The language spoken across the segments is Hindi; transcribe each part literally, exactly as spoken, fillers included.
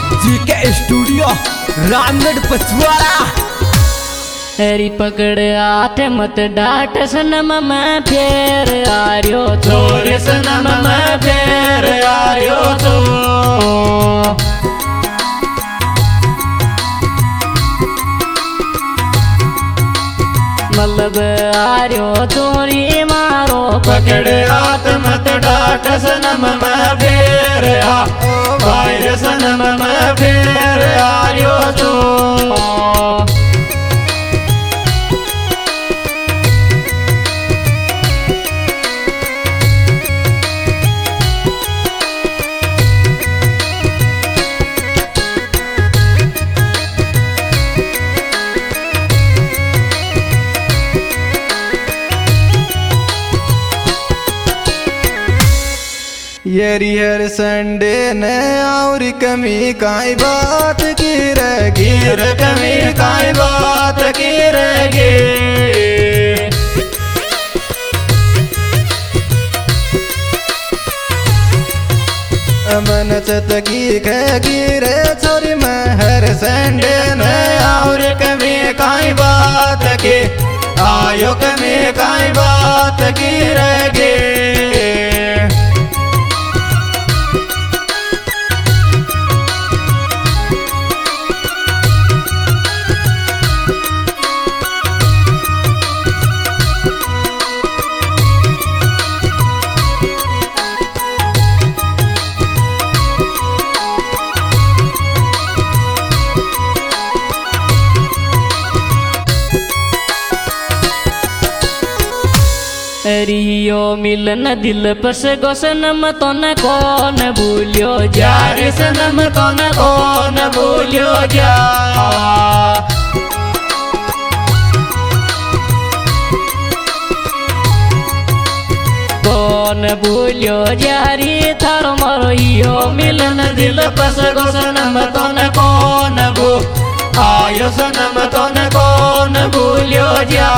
GK studio Ramgarh Pachwara. हरी पकड़ हाथ मत डाट सनम मैं फेर आर्यो चोर सनम मैं फेर आर्यो तो मतलब आर्यो चोरी मारो पकड़ हाथ मत डाट सनम मैं फेर आर्यो सनम मैं फेर आर्यो तो येरी हर संडे ने और कमी काई बात की रगी रे कमी काई बात की रगी अमन चतकी खगी रे छोरी मैं हर संडे ने और कमी काई बात की आयो कमी काई बात की रगी रियो मिलन दिल पस गो सनम तो न कौन भूलियो जा रे सनम तो न कौन भूलियो जा कौन भूलियो जा रे थारो मारो यो मिलन दिल पस गो सनम तो न कौन भू आयो सनम तो न कौन भूलियो जा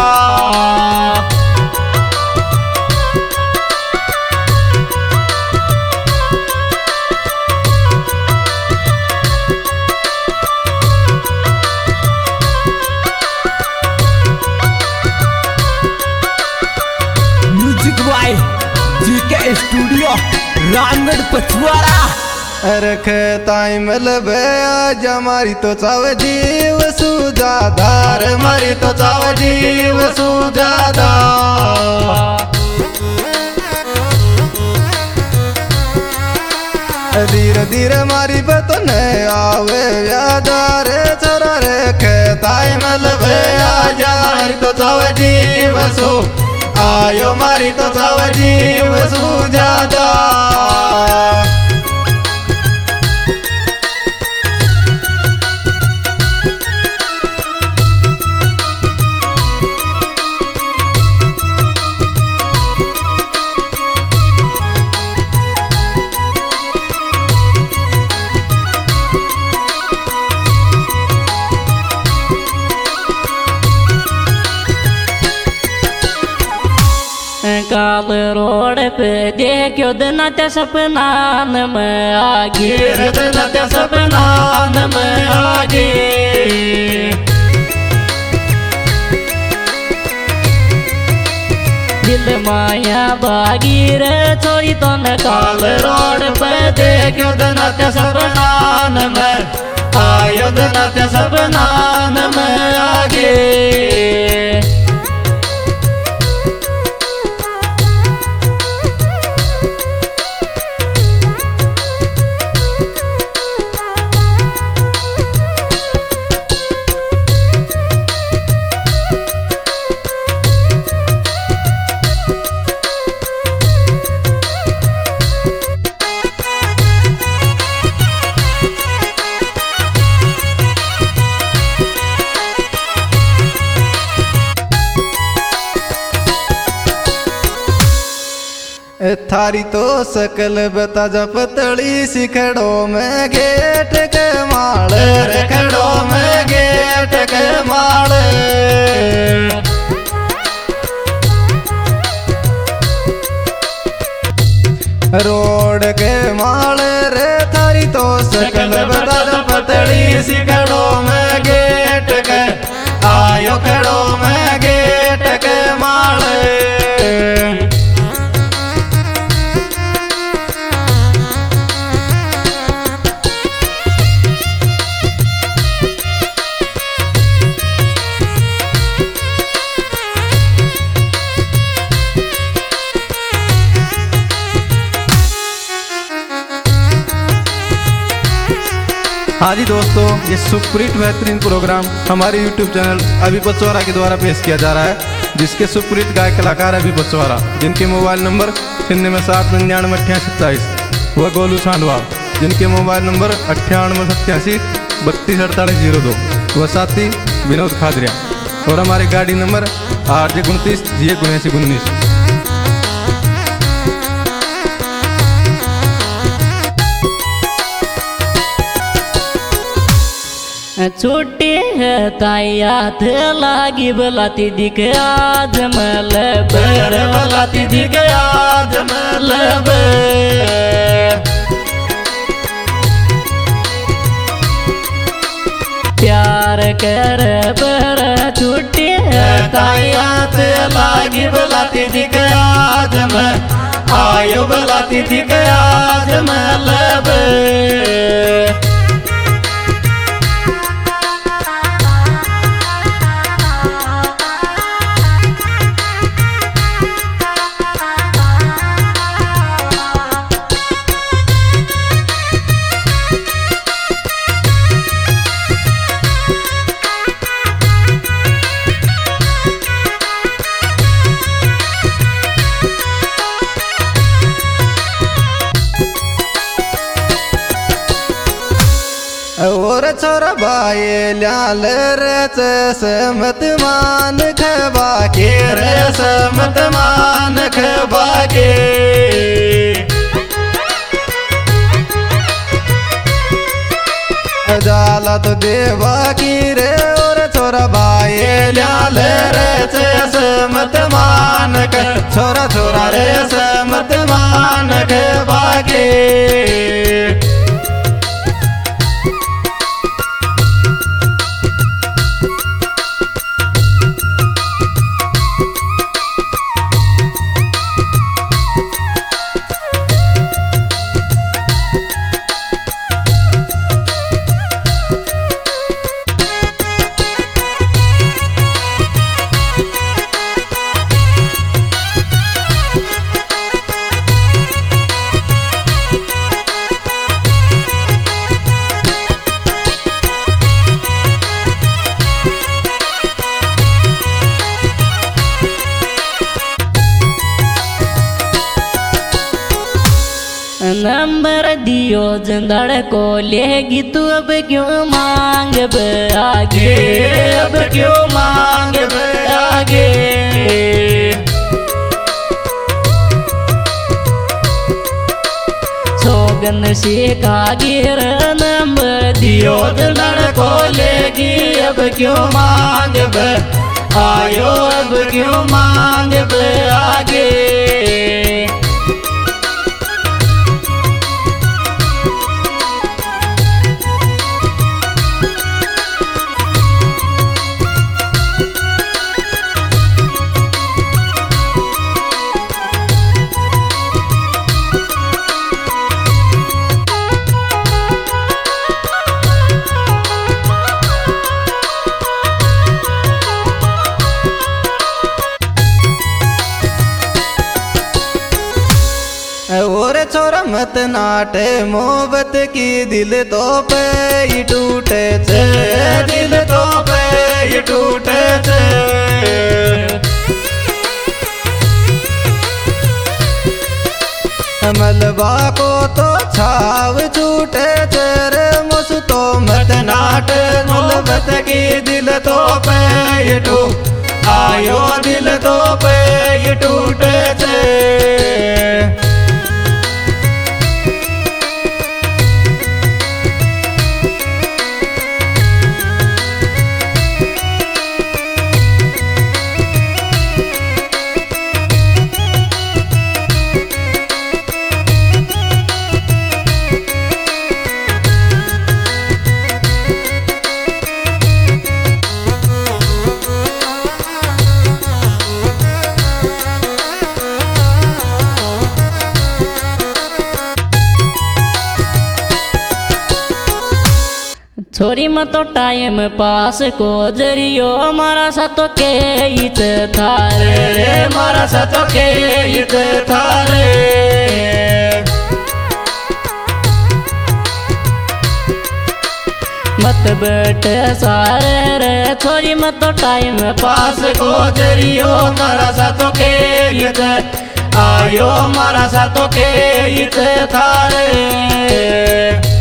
जीके स्टूडियो रामगढ़ पचवाड़ा। रख ताई मतलब आज हमारी तो चाव जीव सुजादार हमारी तो चाव जीव सुजादार धीरे धीरे मारी बतो न आवे यादार छोरा रख ताई मतलब आज हमारी तो चाव जीव सु आयो मारी तो चाव जीव सुजादा काल रोड पे देखो दिन ते सपना में आगे दिन ते सपना में आगे दिल माया बागी रे छोरी तो न काल रोड पे देखो दिन ते सपना में आयो दिन ते सपना में आगे थारी तो सकल बता जा पतली सिखड़ो में गेट के माल रखड़ो में गेट के माल रोड के माल रे थारी तो सकल बता जा गणेश खड़ो में गेट के आयो खड़ो में गेट के माले। हाँ जी दोस्तों, ये सुप्रीत बेहतरीन प्रोग्राम हमारे यूट्यूब चैनल अभी पचवारा के द्वारा पेश किया जा रहा है, जिसके सुप्रीत गायक कलाकार अभी पचवारा, जिनके मोबाइल नंबर छिन्नवे सात निन्यानवे अट्ठाईस सत्ताईस, व गोलू सांडवा जिनके मोबाइल नंबर अट्ठानवे सत्तासी बत्तीस अड़तालीस जीरो दो, व साथी विनोद खादरिया, और हमारे गाड़ी नंबर आठ जे उनतीस जी उन्नीस उन्नीस। छोटे है तायात लागी बलाती दिख आज मल बर बलाती दिख आज मल प्यार कर बर छोटे है तायात लागी बलाती दिख आज मल आयो बलाती दिख आज मल और छोरा बाये लाल रच समत मान खबा के समत मान खबा के जाला तो देवा की रे। और छोरा बाये लाल रच समत मान ख छोरा छोरा रे समत मान खबा के। नंबर दियो जंदड़ को लेगी तू अब क्यों मांग आगे अब क्यों मांग आगे। सोगन से का गिर नंबर दियो जंदड़ को लेगी अब क्यों मांग आयो अब क्यों मांग आगे। और छोरा मत नाटे मोहब्बत की दिल तो पे ही टूटे छे दिल तो पे ही टूटे छे। मलबा को तो छाव छूटे छे रे मुझ तो मत नाटे मोहब्बत की दिल तो पे ही टूट आयो दिल तो पे ही टूटे छे। छोरी में तो टाइम पास को जरियो मारा सा तो के इत थारे रे मारा सा तो के इत थारे मत बैठ सारे रे छोरी मत तो टाइम पास को जरियो मारा सा तो के इत आयो मारा सा तो के इत थारे